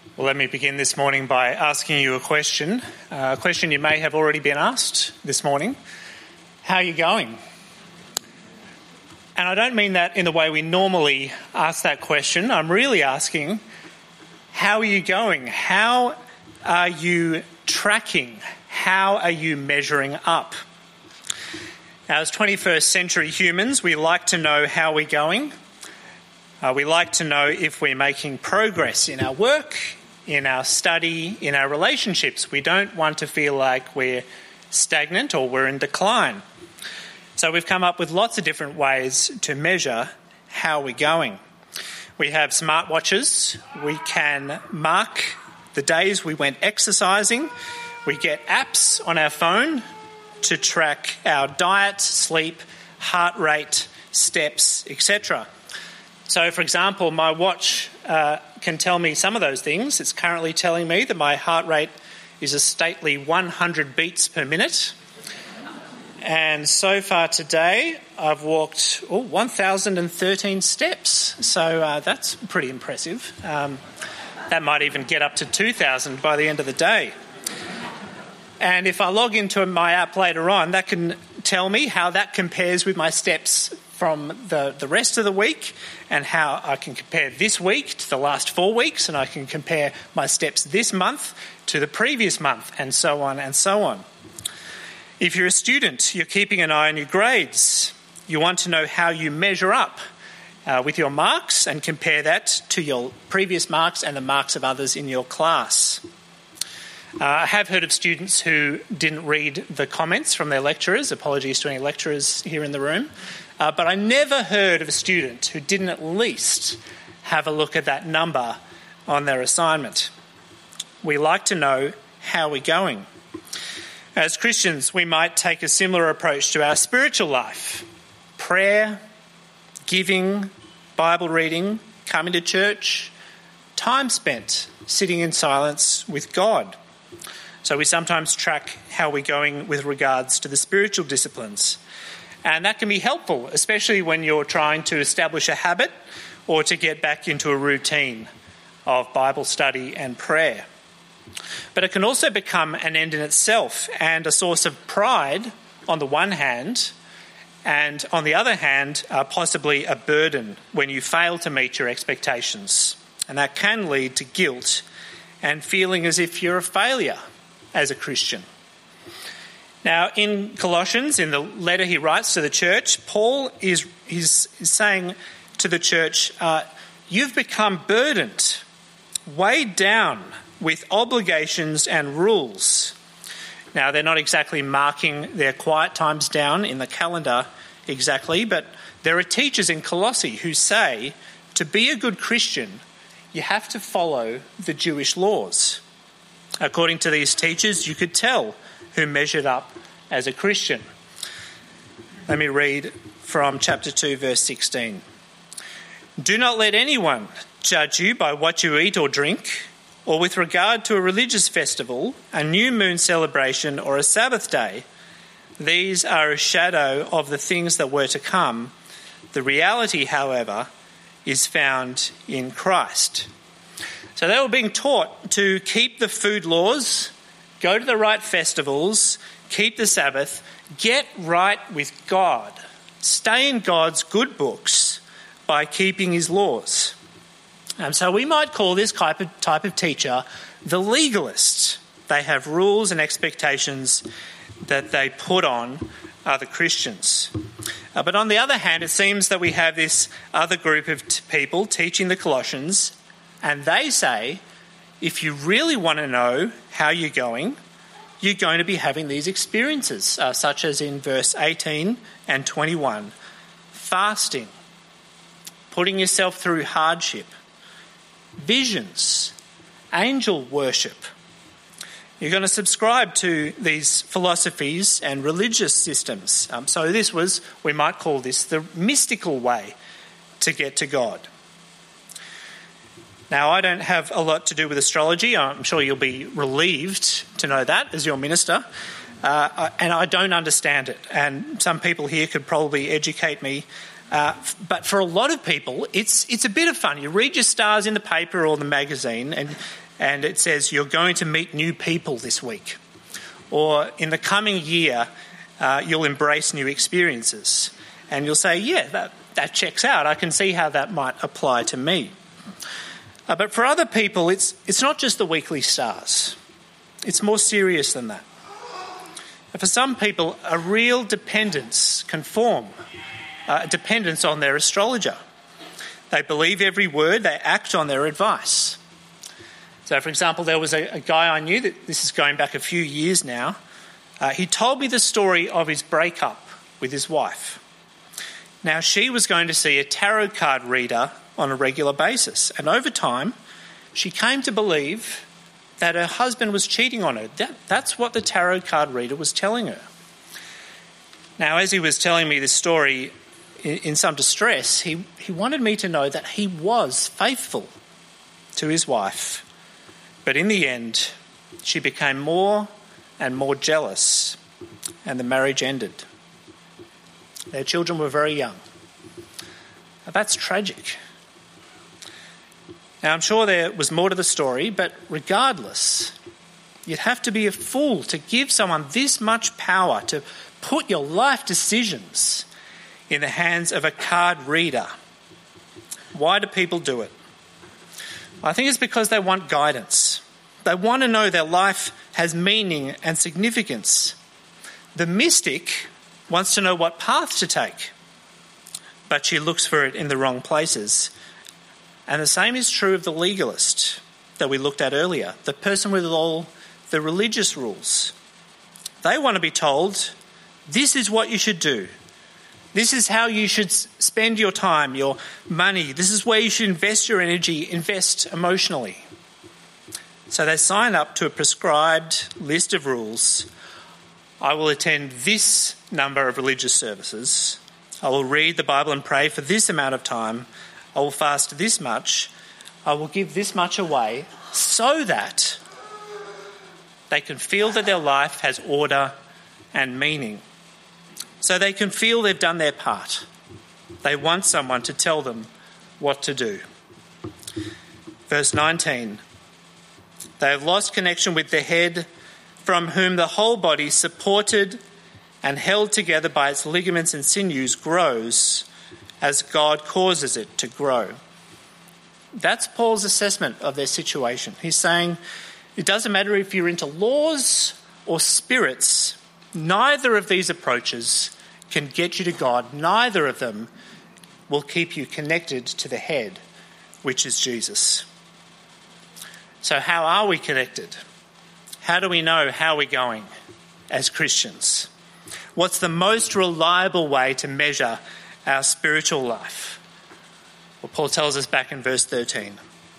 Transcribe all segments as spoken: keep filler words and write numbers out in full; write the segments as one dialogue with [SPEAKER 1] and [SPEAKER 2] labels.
[SPEAKER 1] Well, let me begin this morning by asking you a question, uh, a question you may have already been asked this morning. How are you going? And I don't mean that in the way we normally ask that question. I'm really asking, how are you going? How are you tracking? How are you measuring up? Now, as twenty-first century humans, we like to know how we're going. Uh, we like to know if we're making progress in our work, in our study, in our relationships. We don't want to feel like we're stagnant or we're in decline. So we've come up with lots of different ways to measure how we're going. We have smartwatches. We can mark the days we went exercising. We get apps on our phone to track our diet, sleep, heart rate, steps, et cetera. So, for example, my watch uh, can tell me some of those things. It's currently telling me that my heart rate is a stately one hundred beats per minute. And so far today, I've walked oh, one thousand thirteen steps. So uh, that's pretty impressive. Um, that might even get up to two thousand by the end of the day. And if I log into my app later on, that can tell me how that compares with my steps from the, the rest of the week, and how I can compare this week to the last four weeks, and I can compare my steps this month to the previous month, and so on and so on. If you're a student, you're keeping an eye on your grades. You want to know how you measure up uh, with your marks and compare that to your previous marks and the marks of others in your class. Uh, I have heard of students who didn't read the comments from their lecturers. Apologies to any lecturers here in the room. Uh, but I never heard of a student who didn't at least have a look at that number on their assignment. We like to know how we're going. As Christians, we might take a similar approach to our spiritual life. Prayer, giving, Bible reading, coming to church, time spent sitting in silence with God. So we sometimes track how we're going with regards to the spiritual disciplines. And that can be helpful, especially when you're trying to establish a habit or to get back into a routine of Bible study and prayer. But it can also become an end in itself and a source of pride on the one hand, and on the other hand, uh, possibly a burden when you fail to meet your expectations. And that can lead to guilt and feeling as if you're a failure as a Christian. Now, in Colossians, in the letter he writes to the church, Paul is, is, is saying to the church, uh, you've become burdened, weighed down with obligations and rules. Now, they're not exactly marking their quiet times down in the calendar exactly, but there are teachers in Colossae who say to be a good Christian, you have to follow the Jewish laws. According to these teachers, you could tell who measured up as a Christian. Let me read from chapter two, verse sixteen. Do not let anyone judge you by what you eat or drink, or with regard to a religious festival, a new moon celebration, or a Sabbath day. These are a shadow of the things that were to come. The reality, however, is found in Christ. So they were being taught to keep the food laws, go to the right festivals, keep the Sabbath, get right with God, stay in God's good books by keeping his laws. And so we might call this type of, type of teacher the legalist. They have rules and expectations that they put on other Christians. Uh, but on the other hand, it seems that we have this other group of t- people teaching the Colossians, and they say, if you really want to know how you're going, you're going to be having these experiences, uh, such as in verse eighteen and twenty-one. Fasting, putting yourself through hardship, visions, angel worship. You're going to subscribe to these philosophies and religious systems. Um, so this was, we might call this the mystical way to get to God. Now, I don't have a lot to do with astrology. I'm sure you'll be relieved to know that as your minister. Uh, and I don't understand it. And some people here could probably educate me Uh, but for a lot of people, it's it's a bit of fun. You read your stars in the paper or the magazine, and and it says you're going to meet new people this week, or in the coming year, uh, you'll embrace new experiences, and you'll say, yeah, that that checks out. I can see how that might apply to me. Uh, but for other people, it's it's not just the weekly stars. It's more serious than that. For some people, a real dependence can form. Uh, dependence on their astrologer. They believe every word, they act on their advice. So, for example, there was a, a guy I knew, that this is going back a few years now. Uh, he told me the story of his breakup with his wife. Now, she was going to see a tarot card reader on a regular basis, and over time, she came to believe that her husband was cheating on her. That, that's what the tarot card reader was telling her. Now, as he was telling me this story, in some distress, he, he wanted me to know that he was faithful to his wife. But in the end, she became more and more jealous, and the marriage ended. Their children were very young. Now, that's tragic. Now, I'm sure there was more to the story, but regardless, you'd have to be a fool to give someone this much power to put your life decisions in the hands of a card reader. Why do people do it? I think it's because they want guidance. They want to know their life has meaning and significance. The mystic wants to know what path to take, but she looks for it in the wrong places. And the same is true of the legalist that we looked at earlier, the person with all the religious rules. They want to be told, this is what you should do. This is how you should spend your time, your money. This is where you should invest your energy, invest emotionally. So they sign up to a prescribed list of rules. I will attend this number of religious services. I will read the Bible and pray for this amount of time. I will fast this much. I will give this much away so that they can feel that their life has order and meaning. So they can feel they've done their part. They want someone to tell them what to do. Verse nineteen. They have lost connection with the head, from whom the whole body, supported and held together by its ligaments and sinews, grows as God causes it to grow. That's Paul's assessment of their situation. He's saying it doesn't matter if you're into laws or spirits. Neither of these approaches can get you to God. Neither of them will keep you connected to the head, which is Jesus. So how are we connected? How do we know how we're going as Christians? What's the most reliable way to measure our spiritual life? Well, Paul tells us back in verse thirteen.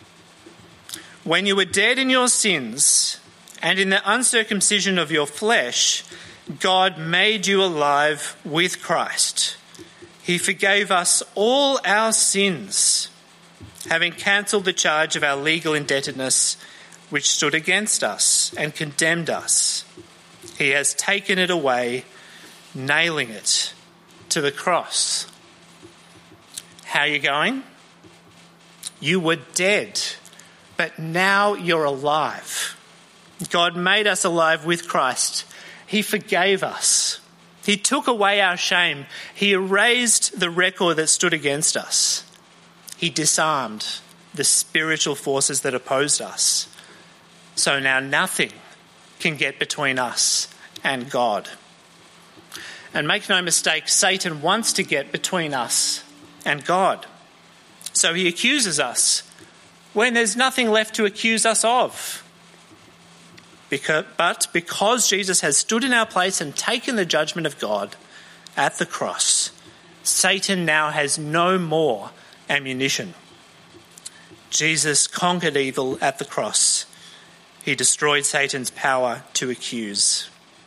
[SPEAKER 1] When you were dead in your sins and in the uncircumcision of your flesh, God made you alive with Christ. He forgave us all our sins, having cancelled the charge of our legal indebtedness which stood against us and condemned us. He has taken it away, nailing it to the cross. How are you going? You were dead, but now you're alive. God made us alive with Christ. He forgave us. He took away our shame. He erased the record that stood against us. He disarmed the spiritual forces that opposed us. So now nothing can get between us and God. And make no mistake, Satan wants to get between us and God. So he accuses us when there's nothing left to accuse us of. Because, but because Jesus has stood in our place and taken the judgment of God at the cross, Satan now has no more ammunition. Jesus conquered evil at the cross. He destroyed Satan's power to accuse.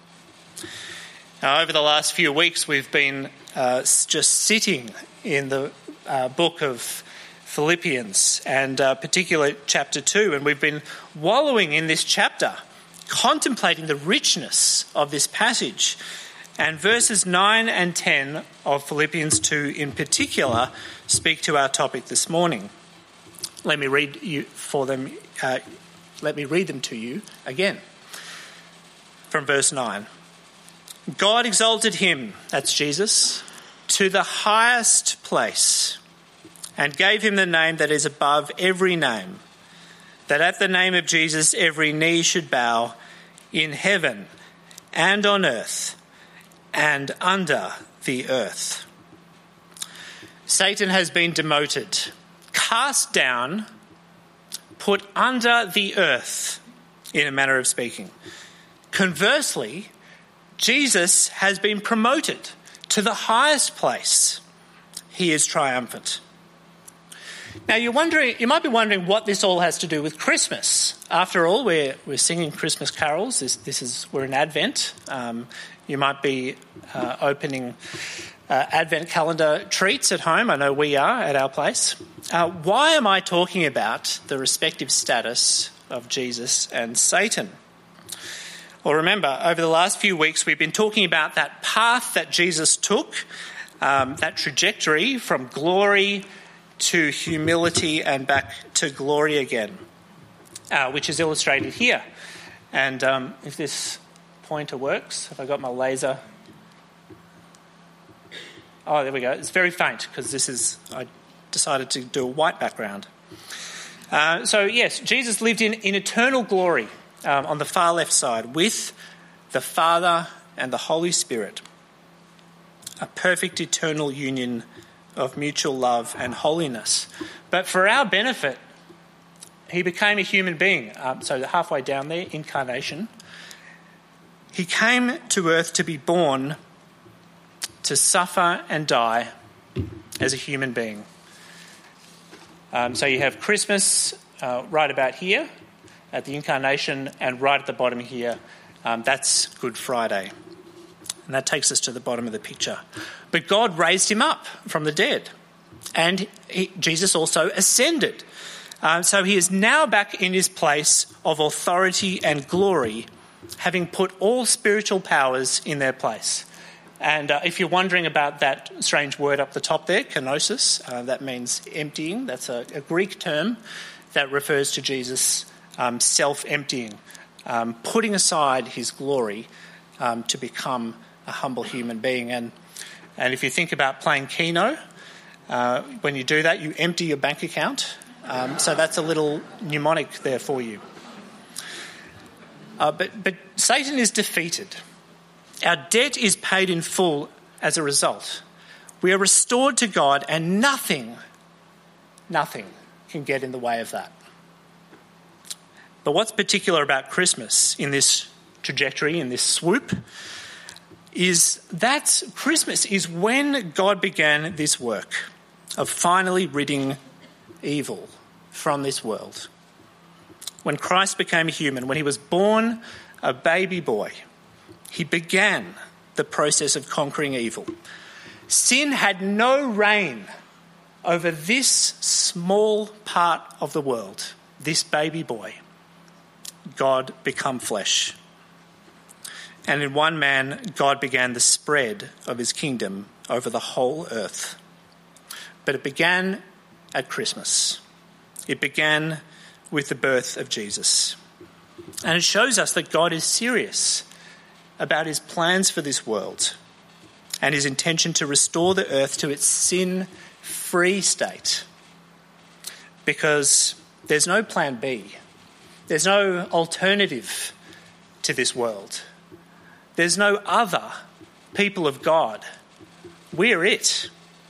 [SPEAKER 1] Now, over the last few weeks, we've been uh, just sitting in the uh, book of Philippians, and uh, particularly chapter two, and we've been wallowing in this chapter, contemplating the richness of this passage. And verses nine and ten of Philippians two in particular speak to our topic this morning. Let me read you for them. Uh, let me read them to you again. From verse nine. God exalted him, that's Jesus, to the highest place and gave him the name that is above every name, that at the name of Jesus every knee should bow in heaven and on earth and under the earth. Satan has been demoted, cast down, put under the earth, in a manner of speaking. Conversely, Jesus has been promoted to the highest place. He is triumphant. Now, you're wondering, you might be wondering what this all has to do with Christmas. After all, we're we're singing Christmas carols. This this is we're in Advent. Um, you might be uh, opening uh, Advent calendar treats at home. I know we are at our place. Uh, why am I talking about the respective status of Jesus and Satan? Well, remember, over the last few weeks, we've been talking about that path that Jesus took, um, that trajectory from glory to humility and back to glory again, uh, which is illustrated here. And um, if this pointer works, have I got my laser? Oh, there we go. It's very faint because this is, I decided to do a white background. Uh, so, yes, Jesus lived in, in eternal glory um, on the far left side with the Father and the Holy Spirit, a perfect eternal union of mutual love and holiness. But for our benefit, he became a human being. Um, so halfway down there, incarnation. He came to earth to be born, to suffer and die as a human being. Um, so you have Christmas uh, right about here at the incarnation, and right at the bottom here, um, that's Good Friday. And that takes us to the bottom of the picture. But God raised him up from the dead. And he, Jesus also ascended. Um, so he is now back in his place of authority and glory, having put all spiritual powers in their place. And uh, if you're wondering about that strange word up the top there, kenosis, uh, that means emptying. That's a, a Greek term that refers to Jesus um, self-emptying, um, putting aside his glory um, to become a humble human being. And and if you think about playing Keno, uh, when you do that, you empty your bank account. Um, so that's a little mnemonic there for you. Uh, but, but Satan is defeated. Our debt is paid in full as a result. We are restored to God, and nothing, nothing can get in the way of that. But what's particular about Christmas in this trajectory, in this swoop, is that Christmas is when God began this work of finally ridding evil from this world. When Christ became a human, when he was born a baby boy, he began the process of conquering evil. Sin had no reign over this small part of the world, this baby boy. God became flesh. And in one man, God began the spread of his kingdom over the whole earth. But it began at Christmas. It began with the birth of Jesus. And it shows us that God is serious about his plans for this world and his intention to restore the earth to its sin-free state. Because there's no plan B. There's no alternative to this world. There's no other people of God. We're it.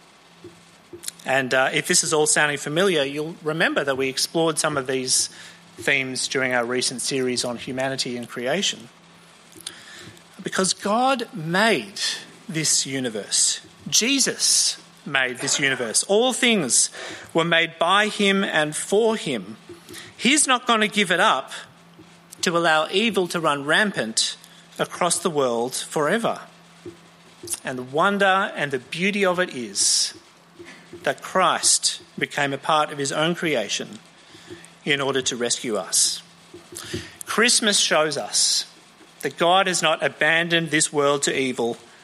[SPEAKER 1] And uh, if this is all sounding familiar, you'll remember that we explored some of these themes during our recent series on humanity and creation. Because God made this universe. Jesus made this universe. All things were made by him and for him. He's not going to give it up to allow evil to run rampant across the world forever. And the wonder and the beauty of it is that Christ became a part of his own creation in order to rescue us. Christmas shows us that God has not abandoned this world to evil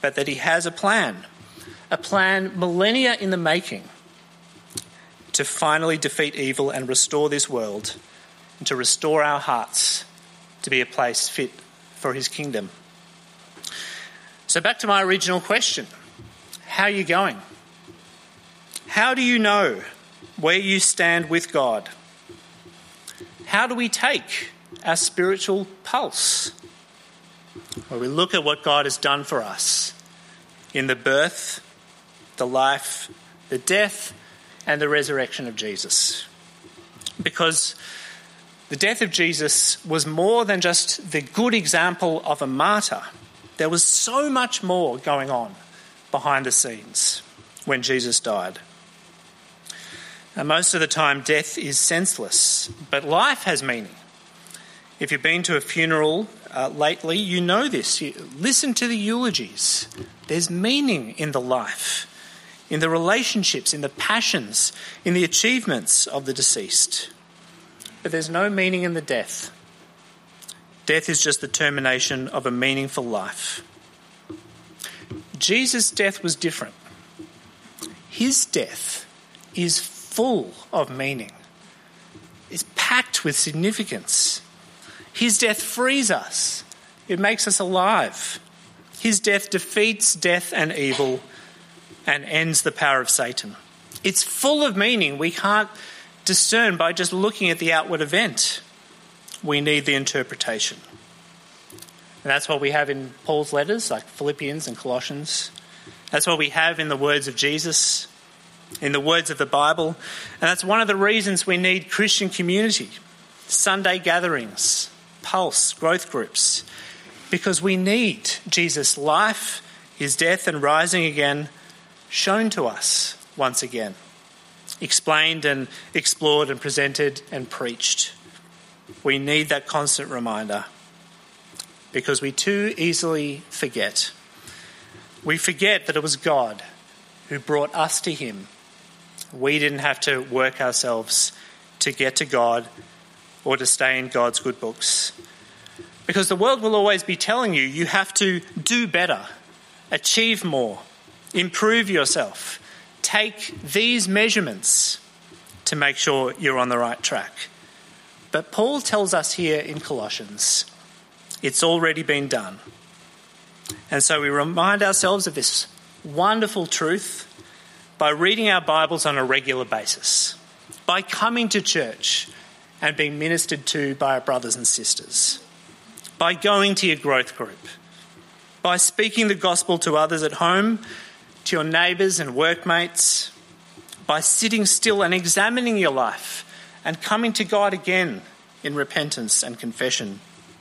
[SPEAKER 1] but that he has a plan, a plan millennia in the making, to finally defeat evil and restore this world, and to restore our hearts to be a place fit for his kingdom. So back to my original question. How are you going? How do you know where you stand with God? How do we take our spiritual pulse? Well, we look at what God has done for us in the birth, the life, the death, and the resurrection of Jesus. Because the death of Jesus was more than just the good example of a martyr. There was so much more going on behind the scenes when Jesus died. And most of the time, death is senseless, but life has meaning. If you've been to a funeral uh, lately, you know this. You listen to the eulogies. There's meaning in the life, in the relationships, in the passions, in the achievements of the deceased. But there's no meaning in the death. Death is just the termination of a meaningful life. Jesus' death was different. His death is full of meaning. It's packed with significance. His death frees us. It makes us alive. His death defeats death and evil and ends the power of Satan. It's full of meaning we can't discern by just looking at the outward event. We need the interpretation. And that's what we have in Paul's letters, like Philippians and Colossians. That's what we have in the words of Jesus, in the words of the Bible. And that's one of the reasons we need Christian community, Sunday gatherings, Pulse, growth groups, because we need Jesus' life, his death and rising again shown to us once again, explained and explored and presented and preached. We need that constant reminder because we too easily forget. We forget that it was God who brought us to him. We didn't have to work ourselves to get to God or to stay in God's good books. Because the world will always be telling you you have to do better, achieve more, improve yourself, take these measurements to make sure you're on the right track. But Paul tells us here in Colossians, it's already been done. And so we remind ourselves of this wonderful truth by reading our Bibles on a regular basis, by coming to church and being ministered to by our brothers and sisters, by going to your growth group, by speaking the gospel to others at home, to your neighbours and workmates, by sitting still and examining your life and coming to God again in repentance and confession,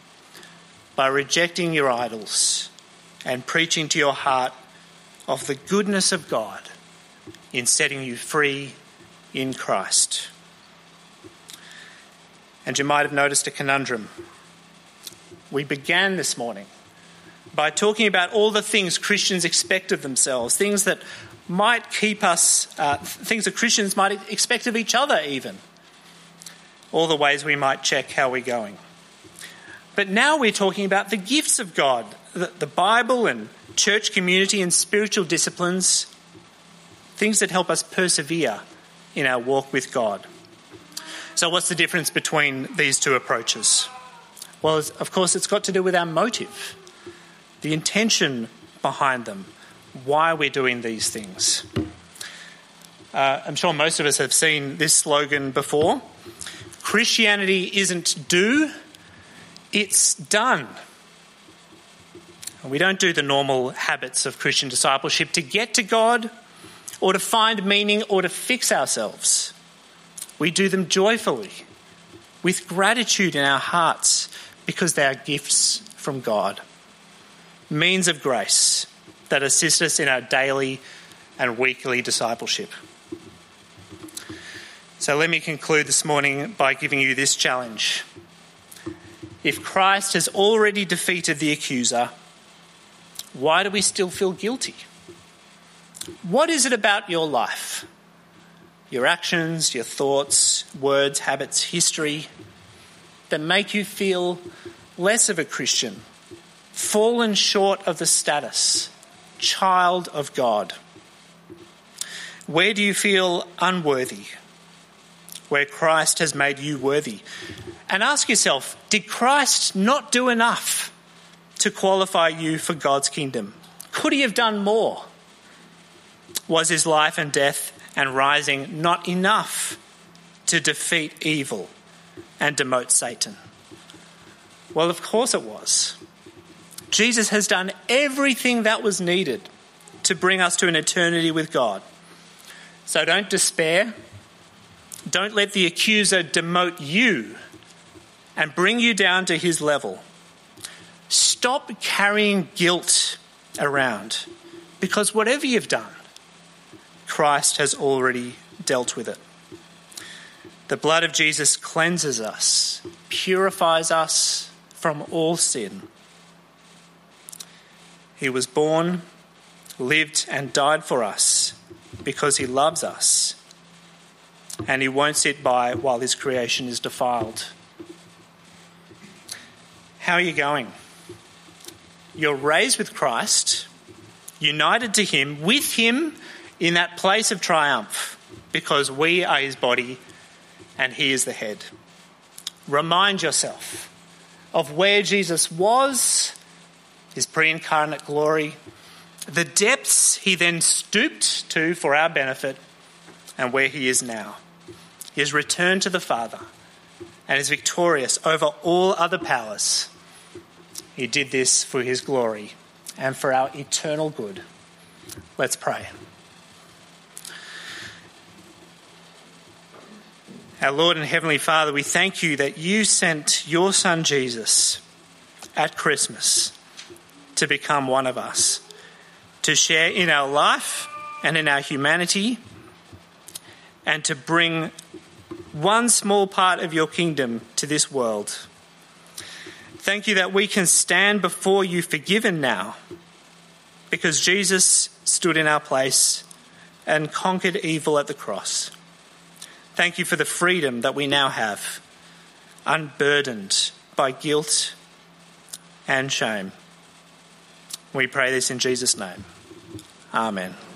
[SPEAKER 1] by rejecting your idols and preaching to your heart of the goodness of God in setting you free in Christ. And you might have noticed a conundrum. We began this morning by talking about all the things Christians expect of themselves, things that might keep us, uh, things that Christians might expect of each other even, all the ways we might check how we're going. But now we're talking about the gifts of God, the, the Bible and church community and spiritual disciplines, things that help us persevere in our walk with God. So what's the difference between these two approaches? Well, of course, it's got to do with our motive, the intention behind them, why we're doing these things. Uh, I'm sure most of us have seen this slogan before. Christianity isn't do, it's done. We don't do the normal habits of Christian discipleship to get to God or to find meaning or to fix ourselves. We do them joyfully, with gratitude in our hearts, because they are gifts from God, means of grace that assist us in our daily and weekly discipleship. So let me conclude this morning by giving you this challenge. If Christ has already defeated the accuser, why do we still feel guilty? What is it about your life, your actions, your thoughts, words, habits, history, that make you feel less of a Christian, fallen short of the status child of God? Where do you feel unworthy? Where Christ has made you worthy? And ask yourself, did Christ not do enough to qualify you for God's kingdom? Could he have done more? Was his life and death and rising not enough to defeat evil and demote Satan? Well, of course it was. Jesus has done everything that was needed to bring us to an eternity with God. So don't despair. Don't let the accuser demote you and bring you down to his level. Stop carrying guilt around, because whatever you've done, Christ has already dealt with it. The blood of Jesus cleanses us, purifies us from all sin. He was born, lived and died for us because he loves us, and he won't sit by while his creation is defiled. How are you going? You're raised with Christ, united to him, with him in that place of triumph, because we are his body and he is the head. Remind yourself of where Jesus was, his pre-incarnate glory, the depths he then stooped to for our benefit, and where he is now. He has returned to the Father and is victorious over all other powers. He did this for his glory and for our eternal good. Let's pray. Our Lord and Heavenly Father, we thank you that you sent your Son Jesus at Christmas to become one of us, to share in our life and in our humanity, and to bring one small part of your kingdom to this world. Thank you that we can stand before you forgiven now, because Jesus stood in our place and conquered evil at the cross. Thank you for the freedom that we now have, unburdened by guilt and shame. We pray this in Jesus' name. Amen.